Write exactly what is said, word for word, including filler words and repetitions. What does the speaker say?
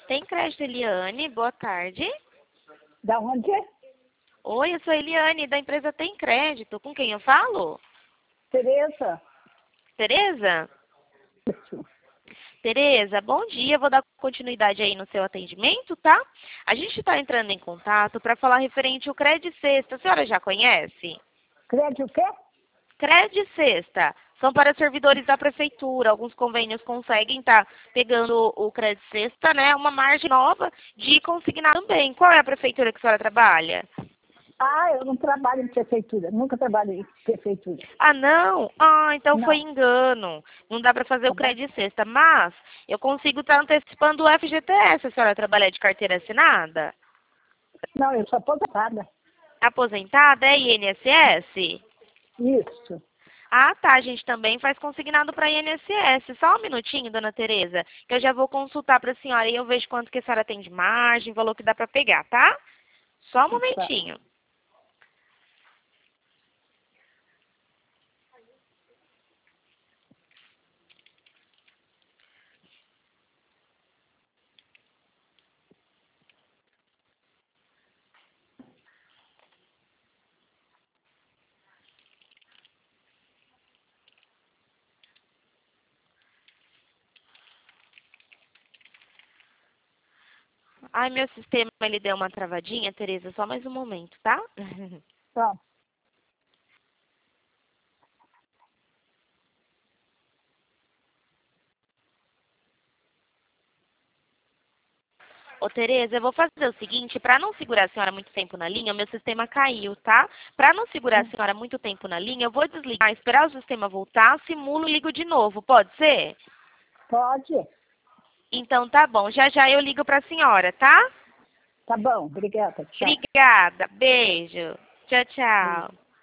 Tem crédito, Eliane? Boa tarde. Da onde? Oi, eu sou a Eliane, da empresa Tem Crédito. Com quem eu falo? Tereza. Tereza? Isso. Tereza, bom dia. Vou dar continuidade aí no seu atendimento, tá? A gente está entrando em contato para falar referente ao Crédito Sexta. A senhora já conhece? Crédito o quê? Crédito Sexta. São para servidores da prefeitura. Alguns convênios conseguem estar pegando o Crédito Sexta, né? Uma margem nova de consignar também. Qual é a prefeitura que a senhora trabalha? Ah, eu não trabalho em prefeitura. Nunca trabalhei em prefeitura. Ah, não? Ah, então foi Não. engano. Não dá para fazer Tá o bom? crédito sexta, mas eu consigo estar antecipando o F G T S. A senhora trabalha de carteira assinada? Não, eu sou aposentada. Aposentada é I N S S? Isso. Ah, tá. A gente também faz consignado para I N S S. Só um minutinho, dona Tereza, que eu já vou consultar para a senhora e eu vejo quanto que a senhora tem de margem, valor que dá para pegar, tá? Só um Tá. momentinho. Ai, meu sistema, ele deu uma travadinha, Tereza. Só mais um momento, tá? Tá. Ô, Tereza, eu vou fazer o seguinte, para não segurar a senhora muito tempo na linha, o meu sistema caiu, tá? Para não segurar a senhora muito tempo na linha, eu vou desligar, esperar o sistema voltar, simulo e ligo de novo, pode ser? Pode? Então tá bom, já já eu ligo para a senhora, tá? Tá bom. Obrigada. Tchau. Obrigada, beijo. Tchau, tchau.